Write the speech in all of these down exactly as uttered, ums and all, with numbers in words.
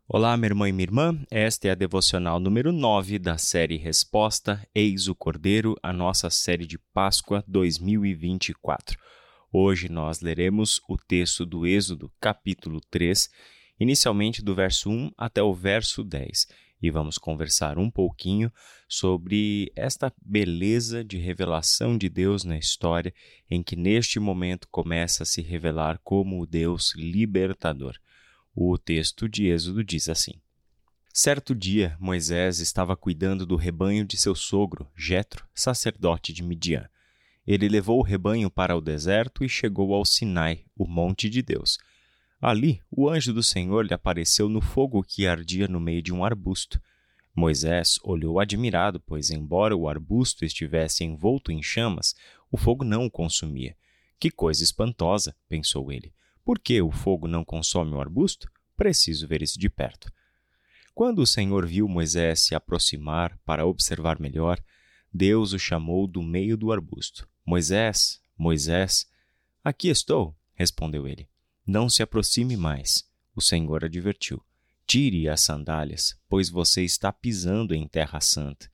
Olá, minha irmã e minha irmã, esta é a devocional número nove da série Resposta, Eis o Cordeiro, a nossa série de Páscoa dois mil e vinte e quatro. Hoje nós leremos o texto do Êxodo, capítulo três, inicialmente do verso um até o verso dez, e vamos conversar um pouquinho sobre esta beleza de revelação de Deus na história, em que neste momento começa a se revelar como o Deus libertador. O texto de Êxodo diz assim: Certo dia, Moisés estava cuidando do rebanho de seu sogro, Jetro, sacerdote de Midian. Ele levou o rebanho para o deserto e chegou ao Sinai, o monte de Deus. Ali, o anjo do Senhor lhe apareceu no fogo que ardia no meio de um arbusto. Moisés olhou admirado, pois, embora o arbusto estivesse envolto em chamas, o fogo não o consumia. Que coisa espantosa, pensou ele. Por que o fogo não consome o arbusto? Preciso ver isso de perto. Quando o Senhor viu Moisés se aproximar para observar melhor, Deus o chamou do meio do arbusto. Moisés, Moisés. Aqui estou, respondeu ele. Não se aproxime mais, o Senhor advertiu. Tire as sandálias, pois você está pisando em terra santa.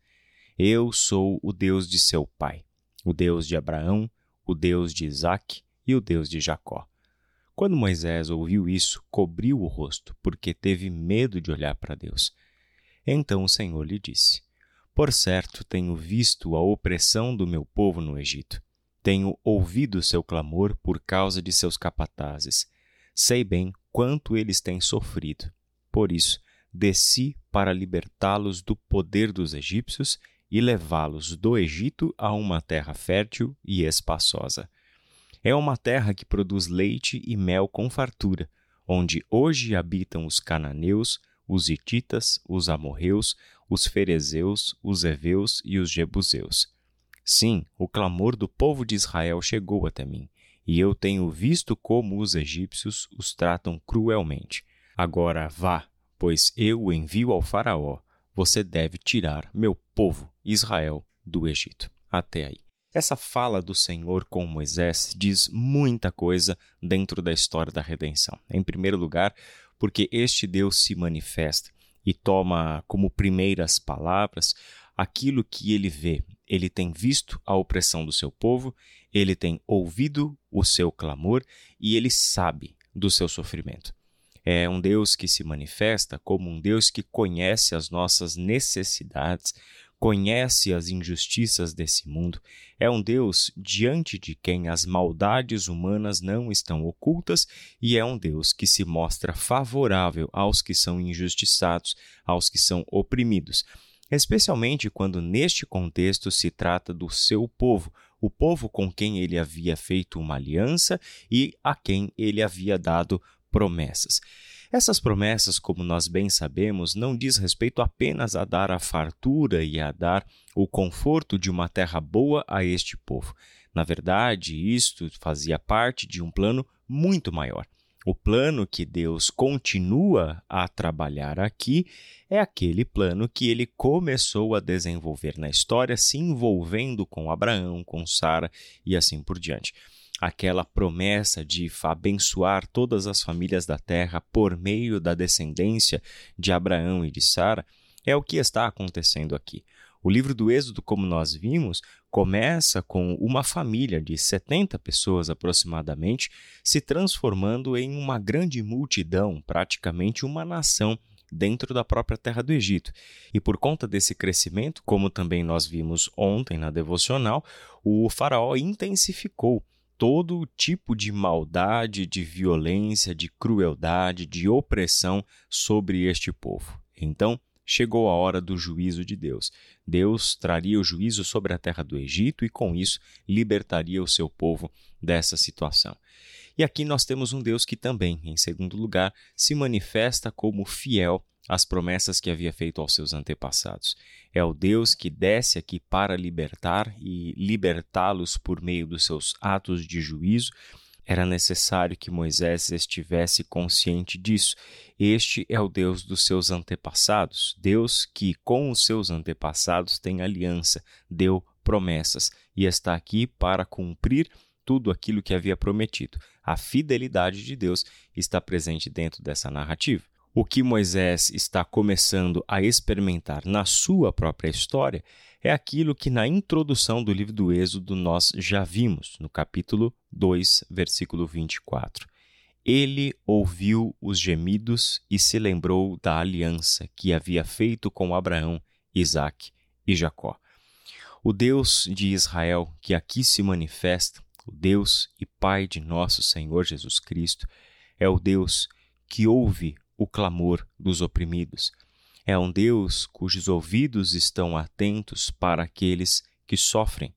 Eu sou o Deus de seu pai, o Deus de Abraão, o Deus de Isaque e o Deus de Jacó. Quando Moisés ouviu isso, cobriu o rosto, porque teve medo de olhar para Deus. Então o Senhor lhe disse: Por certo, tenho visto a opressão do meu povo no Egito. Tenho ouvido seu clamor por causa de seus capatazes. Sei bem quanto eles têm sofrido. Por isso, desci para libertá-los do poder dos egípcios e levá-los do Egito a uma terra fértil e espaçosa. É uma terra que produz leite e mel com fartura, onde hoje habitam os cananeus, os hititas, os amorreus, os ferezeus, os heveus e os jebuseus. Sim, o clamor do povo de Israel chegou até mim, e eu tenho visto como os egípcios os tratam cruelmente. Agora vá, pois eu o envio ao faraó. Você deve tirar meu povo, Israel, do Egito. Até aí. Essa fala do Senhor com Moisés diz muita coisa dentro da história da redenção. Em primeiro lugar, porque este Deus se manifesta e toma como primeiras palavras aquilo que ele vê. Ele tem visto a opressão do seu povo, ele tem ouvido o seu clamor e ele sabe do seu sofrimento. É um Deus que se manifesta como um Deus que conhece as nossas necessidades, conhece as injustiças desse mundo. É um Deus diante de quem as maldades humanas não estão ocultas e é um Deus que se mostra favorável aos que são injustiçados, aos que são oprimidos. Especialmente quando neste contexto se trata do seu povo, o povo com quem ele havia feito uma aliança e a quem ele havia dado promessas. Essas promessas, como nós bem sabemos, não diz respeito apenas a dar a fartura e a dar o conforto de uma terra boa a este povo. Na verdade, isto fazia parte de um plano muito maior. O plano que Deus continua a trabalhar aqui é aquele plano que ele começou a desenvolver na história, se envolvendo com Abraão, com Sara e assim por diante. Aquela promessa de abençoar todas as famílias da terra por meio da descendência de Abraão e de Sara é o que está acontecendo aqui. O livro do Êxodo, como nós vimos, começa com uma família de setenta pessoas aproximadamente se transformando em uma grande multidão, praticamente uma nação dentro da própria terra do Egito. E por conta desse crescimento, como também nós vimos ontem na devocional, o faraó intensificou todo tipo de maldade, de violência, de crueldade, de opressão sobre este povo. Então, chegou a hora do juízo de Deus. Deus traria o juízo sobre a terra do Egito e, com isso, libertaria o seu povo dessa situação. E aqui nós temos um Deus que também, em segundo lugar, se manifesta como fiel às promessas que havia feito aos seus antepassados. É o Deus que desce aqui para libertar e libertá-los por meio dos seus atos de juízo. Era necessário que Moisés estivesse consciente disso. Este é o Deus dos seus antepassados, Deus que com os seus antepassados tem aliança, deu promessas e está aqui para cumprir tudo aquilo que havia prometido. A fidelidade de Deus está presente dentro dessa narrativa. O que Moisés está começando a experimentar na sua própria história é aquilo que na introdução do livro do Êxodo nós já vimos, no capítulo dois, versículo vinte e quatro. Ele ouviu os gemidos e se lembrou da aliança que havia feito com Abraão, Isaque e Jacó. O Deus de Israel que aqui se manifesta, o Deus e Pai de nosso Senhor Jesus Cristo, é o Deus que ouve o clamor dos oprimidos. É um Deus cujos ouvidos estão atentos para aqueles que sofrem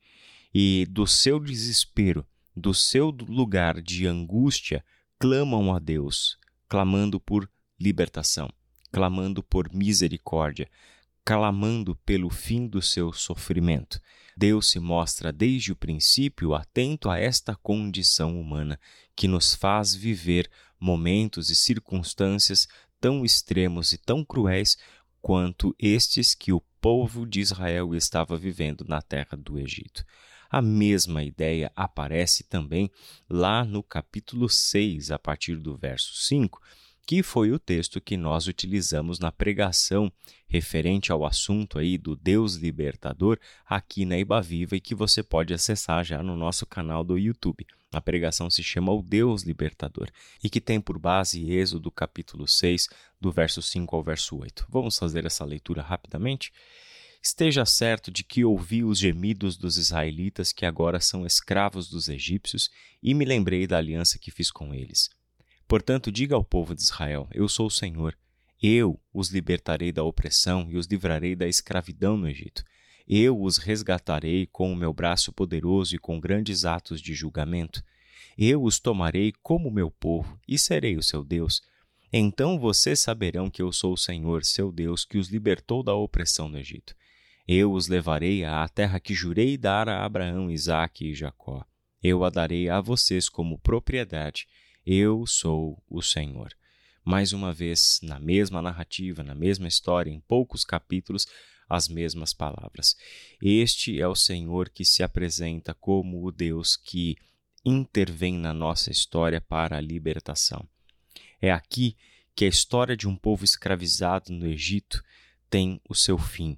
e do seu desespero, do seu lugar de angústia, clamam a Deus, clamando por libertação, clamando por misericórdia, clamando pelo fim do seu sofrimento. Deus se mostra desde o princípio atento a esta condição humana que nos faz viver momentos e circunstâncias tão extremos e tão cruéis quanto estes que o povo de Israel estava vivendo na terra do Egito. A mesma ideia aparece também lá no capítulo seis, a partir do verso cinco, que foi o texto que nós utilizamos na pregação referente ao assunto aí do Deus libertador aqui na Ibaviva e que você pode acessar já no nosso canal do YouTube. A pregação se chama O Deus Libertador e que tem por base Êxodo capítulo seis, do verso cinco ao verso oito. Vamos fazer essa leitura rapidamente? Esteja certo de que ouvi os gemidos dos israelitas que agora são escravos dos egípcios e me lembrei da aliança que fiz com eles. Portanto, diga ao povo de Israel, eu sou o Senhor. Eu os libertarei da opressão e os livrarei da escravidão no Egito. Eu os resgatarei com o meu braço poderoso e com grandes atos de julgamento. Eu os tomarei como meu povo e serei o seu Deus. Então vocês saberão que eu sou o Senhor, seu Deus, que os libertou da opressão no Egito. Eu os levarei à terra que jurei dar a Abraão, Isaque e Jacó. Eu a darei a vocês como propriedade. Eu sou o Senhor. Mais uma vez, na mesma narrativa, na mesma história, em poucos capítulos, as mesmas palavras. Este é o Senhor que se apresenta como o Deus que intervém na nossa história para a libertação. É aqui que a história de um povo escravizado no Egito tem o seu fim.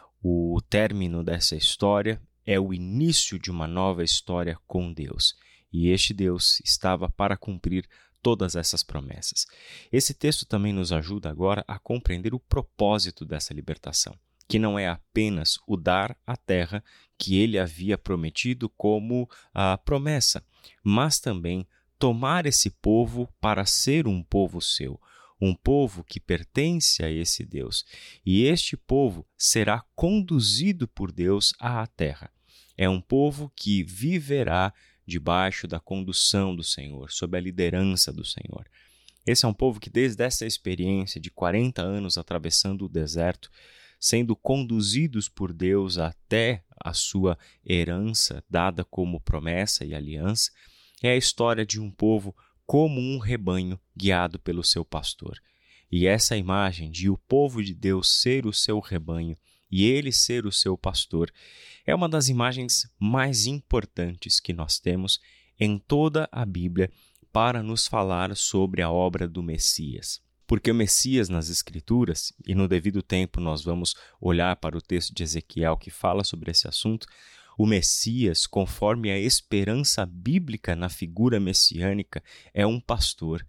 O término dessa história é o início de uma nova história com Deus. E este Deus estava para cumprir todas essas promessas. Esse texto também nos ajuda agora a compreender o propósito dessa libertação, que não é apenas o dar a terra que ele havia prometido como a promessa, mas também tomar esse povo para ser um povo seu, um povo que pertence a esse Deus. E este povo será conduzido por Deus à terra. É um povo que viverá debaixo da condução do Senhor, sob a liderança do Senhor. Esse é um povo que desde essa experiência de quarenta anos atravessando o deserto, sendo conduzidos por Deus até a sua herança dada como promessa e aliança, é a história de um povo como um rebanho guiado pelo seu pastor. E essa imagem de o povo de Deus ser o seu rebanho e ele ser o seu pastor é uma das imagens mais importantes que nós temos em toda a Bíblia para nos falar sobre a obra do Messias. Porque o Messias nas Escrituras, e no devido tempo nós vamos olhar para o texto de Ezequiel que fala sobre esse assunto, o Messias, conforme a esperança bíblica na figura messiânica, é um pastor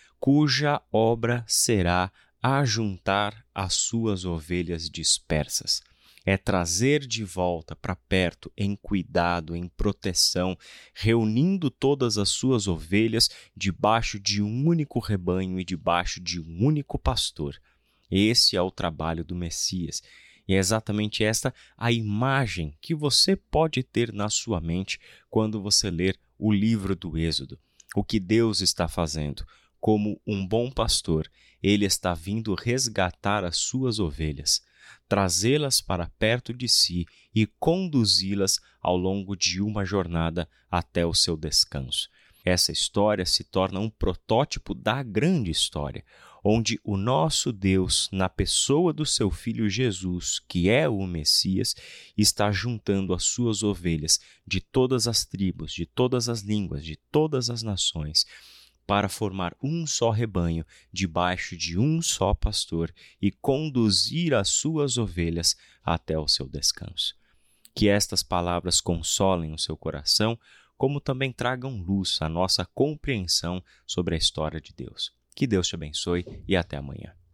cuja obra será ajuntar as suas ovelhas dispersas. É trazer de volta para perto, em cuidado, em proteção, reunindo todas as suas ovelhas debaixo de um único rebanho e debaixo de um único pastor. Esse é o trabalho do Messias. E é exatamente esta a imagem que você pode ter na sua mente quando você ler o livro do Êxodo. O que Deus está fazendo? Como um bom pastor, ele está vindo resgatar as suas ovelhas, trazê-las para perto de si e conduzi-las ao longo de uma jornada até o seu descanso. Essa história se torna um protótipo da grande história, onde o nosso Deus, na pessoa do seu Filho Jesus, que é o Messias, está juntando as suas ovelhas de todas as tribos, de todas as línguas, de todas as nações, para formar um só rebanho, debaixo de um só pastor, e conduzir as suas ovelhas até o seu descanso. Que estas palavras consolem o seu coração, como também tragam luz à nossa compreensão sobre a história de Deus. Que Deus te abençoe e até amanhã.